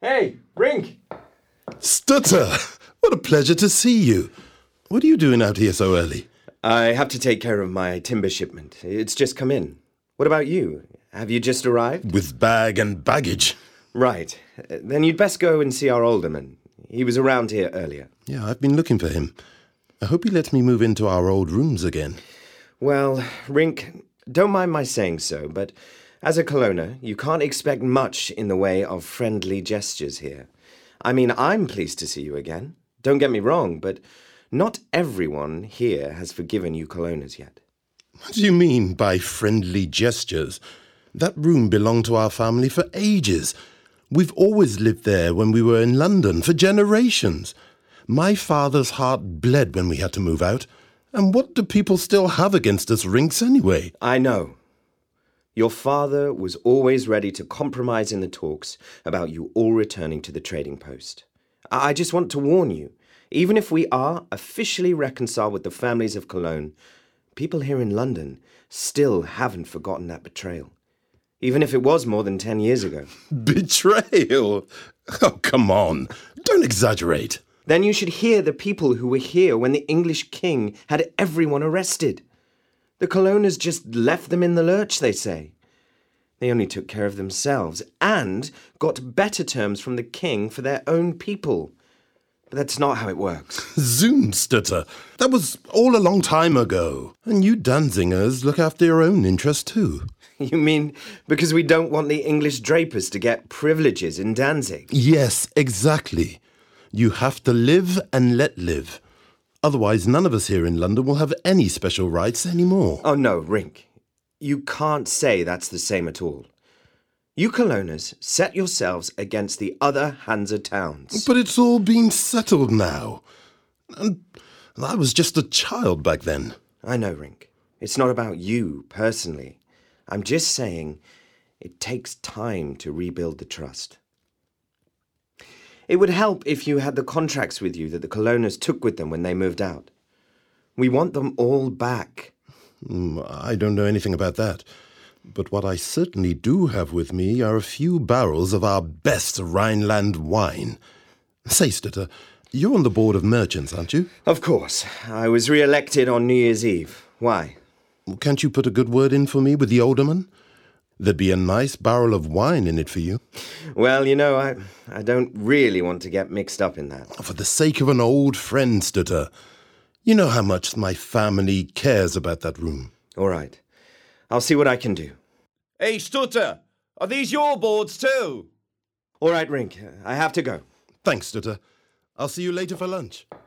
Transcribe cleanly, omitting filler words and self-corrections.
Hey, Rink! Stutter! What a pleasure to see you. What are you doing out here so early? I have to take care of my timber shipment. It's just come in. What about you? Have you just arrived? With bag and baggage. Right. Then you'd best go and see our alderman. He was around here earlier. Yeah, I've been looking for him. I hope he lets me move into our old rooms again. Well, Rink, don't mind my saying so, but as a Colonna, you can't expect much in the way of friendly gestures here. I mean, I'm pleased to see you again. Don't get me wrong, but not everyone here has forgiven you Colonnas yet. What do you mean by friendly gestures? That room belonged to our family for ages. We've always lived there when we were in London, for generations. My father's heart bled when we had to move out. And what do people still have against us Rinks anyway? I know. Your father was always ready to compromise in the talks about you all returning to the trading post. I just want to warn you, even if we are officially reconciled with the families of Cologne, people here in London still haven't forgotten that betrayal. Even if it was more than 10 years ago. Betrayal? Oh, come on. Don't exaggerate. Then you should hear the people who were here when the English king had everyone arrested. The Colonnas just left them in the lurch, they say. They only took care of themselves and got better terms from the king for their own people. But that's not how it works. Zoom, Stutter. That was all a long time ago. And you Danzingers look after your own interests too. You mean because we don't want the English drapers to get privileges in Danzig? Yes, exactly. You have to live and let live. Otherwise, none of us here in London will have any special rights anymore. Oh no, Rink. You can't say that's the same at all. You Colonnas set yourselves against the other Hansa towns. But it's all been settled now. And I was just a child back then. I know, Rink. It's not about you personally. I'm just saying it takes time to rebuild the trust. It would help if you had the contracts with you that the Colonnas took with them when they moved out. We want them all back. I don't know anything about that. But what I certainly do have with me are a few barrels of our best Rhineland wine. Say, Stutter, you're on the board of merchants, aren't you? Of course. I was re-elected on New Year's Eve. Why? Can't you put a good word in for me with the alderman? There'd be a nice barrel of wine in it for you. Well, you know, I don't really want to get mixed up in that. For the sake of an old friend, Stutter. You know how much my family cares about that room. All right. I'll see what I can do. Hey, Stutter, are these your boards too? All right, Rink. I have to go. Thanks, Stutter. I'll see you later for lunch.